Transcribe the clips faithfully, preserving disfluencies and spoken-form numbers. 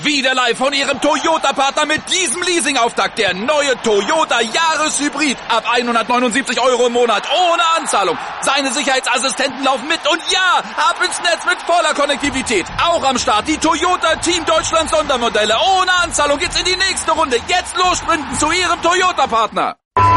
Wieder live von Ihrem Toyota-Partner mit diesem Leasing-Auftakt. Der neue Toyota Jahreshybrid. Ab hundertneunundsiebzig Euro im Monat. Ohne Anzahlung. Seine Sicherheitsassistenten laufen mit. Und ja, ab ins Netz mit voller Konnektivität. Auch am Start die Toyota Team Deutschland Sondermodelle. Ohne Anzahlung geht's in die nächste Runde. Jetzt los sprinten zu Ihrem Toyota-Partner.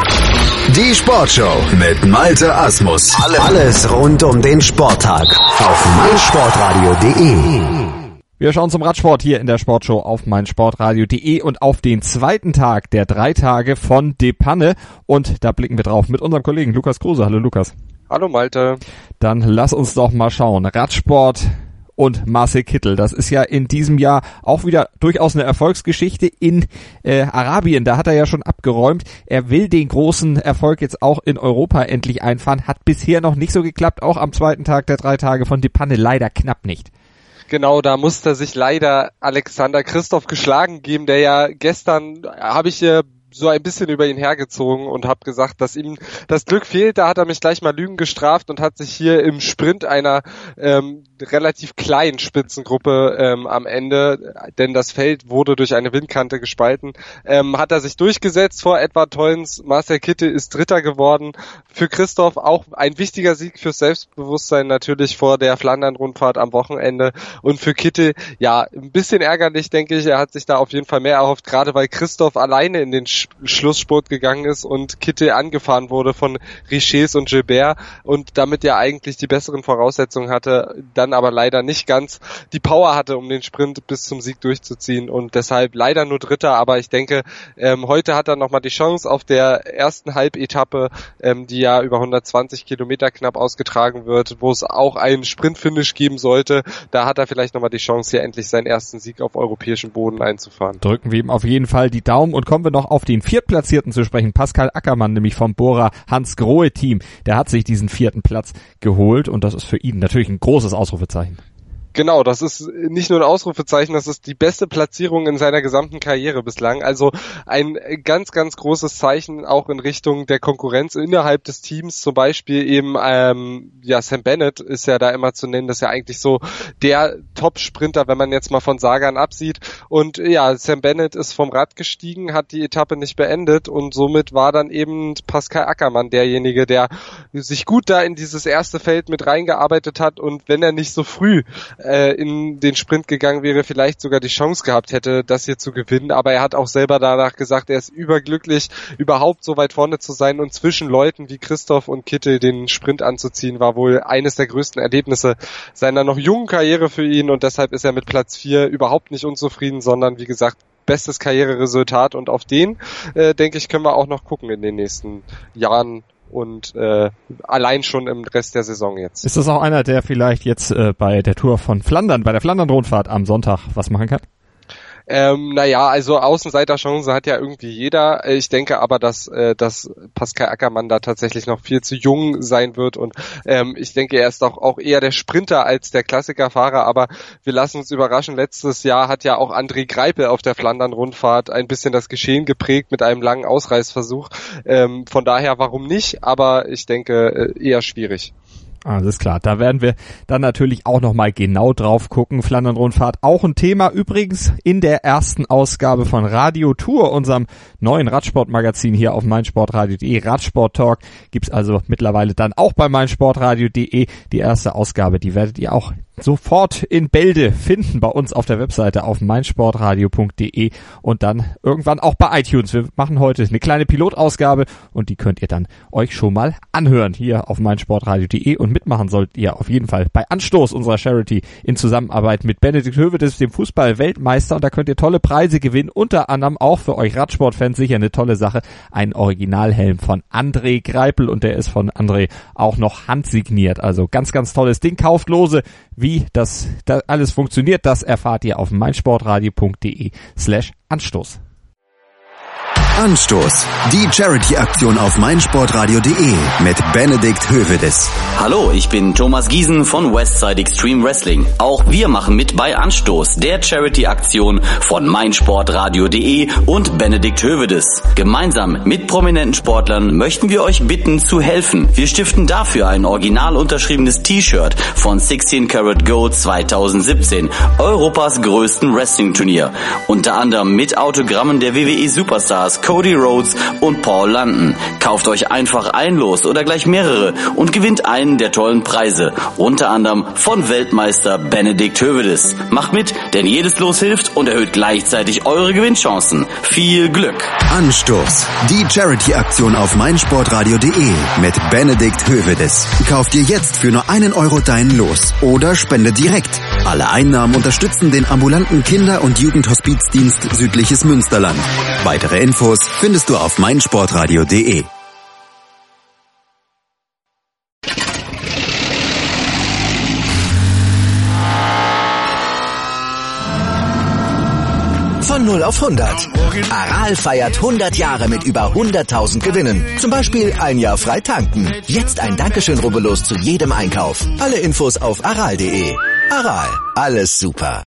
Die Sportshow mit Malte Asmus. Alles rund um den Sporttag auf meinsportradio punkt de. Wir schauen zum Radsport hier in der Sportshow auf meinsportradio punkt de und auf den zweiten Tag der drei Tage von Depanne. Und da blicken wir drauf mit unserem Kollegen Lukas Kruse. Hallo Lukas. Hallo Malte. Dann lass uns doch mal schauen. Radsport und Marcel Kittel. Das ist ja in diesem Jahr auch wieder durchaus eine Erfolgsgeschichte in äh, Arabien. Da hat er ja schon abgeräumt. Er will den großen Erfolg jetzt auch in Europa endlich einfahren. Hat bisher noch nicht so geklappt. Auch am zweiten Tag der drei Tage von Depanne leider knapp nicht. Genau, da musste sich leider Alexander Kristoff geschlagen geben, der ja gestern, habe ich äh, so ein bisschen über ihn hergezogen und habe gesagt, dass ihm das Glück fehlt. Da hat er mich gleich mal Lügen gestraft und hat sich hier im Sprint einer ähm, relativ kleinen Spitzengruppe ähm, am Ende, denn das Feld wurde durch eine Windkante gespalten, ähm, hat er sich durchgesetzt vor Edward Teunz. Marcel Kittel ist Dritter geworden. Für Kristoff auch ein wichtiger Sieg fürs Selbstbewusstsein natürlich vor der Flandern-Rundfahrt am Wochenende. Und für Kittel, ja, ein bisschen ärgerlich, denke ich. Er hat sich da auf jeden Fall mehr erhofft, gerade weil Kristoff alleine in den Sch- Schlussspurt gegangen ist und Kittel angefahren wurde von Riches und Gilbert und damit ja eigentlich die besseren Voraussetzungen hatte, dann aber leider nicht ganz die Power hatte, um den Sprint bis zum Sieg durchzuziehen und deshalb leider nur Dritter, aber ich denke, ähm, heute hat er nochmal die Chance auf der ersten Halbetappe, ähm, die ja über hundertzwanzig Kilometer knapp ausgetragen wird, wo es auch einen Sprintfinish geben sollte, da hat er vielleicht nochmal die Chance, hier endlich seinen ersten Sieg auf europäischem Boden einzufahren. Drücken wir ihm auf jeden Fall die Daumen und kommen wir noch auf den Viertplatzierten zu sprechen, Pascal Ackermann, nämlich vom Bora Hansgrohe-Team, der hat sich diesen vierten Platz geholt und das ist für ihn natürlich ein großes Ausrufezeichen. Genau, das ist nicht nur ein Ausrufezeichen, das ist die beste Platzierung in seiner gesamten Karriere bislang. Also ein ganz, ganz großes Zeichen auch in Richtung der Konkurrenz innerhalb des Teams. Zum Beispiel eben, ähm, ja, Sam Bennett ist ja da immer zu nennen, das ist ja eigentlich so der Top-Sprinter, wenn man jetzt mal von Sagan absieht. Und ja, Sam Bennett ist vom Rad gestiegen, hat die Etappe nicht beendet und somit war dann eben Pascal Ackermann derjenige, der sich gut da in dieses erste Feld mit reingearbeitet hat und wenn er nicht so früh in den Sprint gegangen wäre, vielleicht sogar die Chance gehabt hätte, das hier zu gewinnen. Aber er hat auch selber danach gesagt, er ist überglücklich, überhaupt so weit vorne zu sein und zwischen Leuten wie Kristoff und Kittel den Sprint anzuziehen, war wohl eines der größten Erlebnisse seiner noch jungen Karriere für ihn und deshalb ist er mit Platz vier überhaupt nicht unzufrieden, sondern wie gesagt, bestes Karriereresultat und auf den, äh, denke ich, können wir auch noch gucken in den nächsten Jahren. Und äh, allein schon im Rest der Saison jetzt. Ist das auch einer, der vielleicht jetzt äh, bei der Tour von Flandern, bei der Flandern-Rundfahrt am Sonntag was machen kann? Ähm, naja, also Außenseiterchance hat ja irgendwie jeder. Ich denke aber, dass, äh, dass Pascal Ackermann da tatsächlich noch viel zu jung sein wird und ähm, ich denke, er ist auch, auch eher der Sprinter als der Klassikerfahrer, aber wir lassen uns überraschen. Letztes Jahr hat ja auch André Greipel auf der Flandern-Rundfahrt ein bisschen das Geschehen geprägt mit einem langen Ausreißversuch. Ähm, von daher, warum nicht? Aber ich denke, äh, eher schwierig. Alles klar, da werden wir dann natürlich auch nochmal genau drauf gucken. Flandern-Rundfahrt auch ein Thema. Übrigens in der ersten Ausgabe von Radio Tour, unserem neuen Radsportmagazin hier auf meinsportradio punkt de. Radsport Talk gibt's also mittlerweile dann auch bei meinsportradio punkt de. Die erste Ausgabe, die werdet ihr auch sofort in Bälde finden bei uns auf der Webseite auf meinsportradio punkt de und dann irgendwann auch bei iTunes. Wir machen heute eine kleine Pilotausgabe und die könnt ihr dann euch schon mal anhören hier auf meinsportradio punkt de und mitmachen sollt ihr auf jeden Fall bei Anstoß unserer Charity in Zusammenarbeit mit Benedikt Höwedes, dem Fußball-Weltmeister und da könnt ihr tolle Preise gewinnen, unter anderem auch für euch Radsportfans sicher eine tolle Sache, ein Originalhelm von André Greipel und der ist von André auch noch handsigniert, also ganz, ganz tolles Ding, kauft lose. Wie das, das alles funktioniert, das erfahrt ihr auf meinsportradio punkt de slash Anstoß. Anstoß. Die Charity-Aktion auf meinsportradio punkt de mit Benedikt Hövedes. Hallo, ich bin Thomas Giesen von Westside Extreme Wrestling. Auch wir machen mit bei Anstoß, der Charity-Aktion von meinsportradio punkt de und Benedikt Hövedes. Gemeinsam mit prominenten Sportlern möchten wir euch bitten zu helfen. Wir stiften dafür ein original unterschriebenes T-Shirt von sechzehn Karat Gold zweitausendsiebzehn, Europas größten Wrestling-Turnier. Unter anderem mit Autogrammen der W W E-Superstars Cody Rhodes und Paul London. Kauft euch einfach ein Los oder gleich mehrere und gewinnt einen der tollen Preise. Unter anderem von Weltmeister Benedikt Hövedes. Macht mit, denn jedes Los hilft und erhöht gleichzeitig eure Gewinnchancen. Viel Glück! Anstoß. Die Charity-Aktion auf meinsportradio punkt de mit Benedikt Hövedes. Kauf dir jetzt für nur einen Euro dein Los oder spende direkt. Alle Einnahmen unterstützen den ambulanten Kinder- und Jugendhospizdienst Südliches Münsterland. Weitere Infos findest du auf meinsportradio punkt de. Von null auf hundert. Aral feiert hundert Jahre mit über hunderttausend Gewinnen. Zum Beispiel ein Jahr frei tanken. Jetzt ein Dankeschön, rubbellos zu jedem Einkauf. Alle Infos auf aral punkt de. Aral, alles super.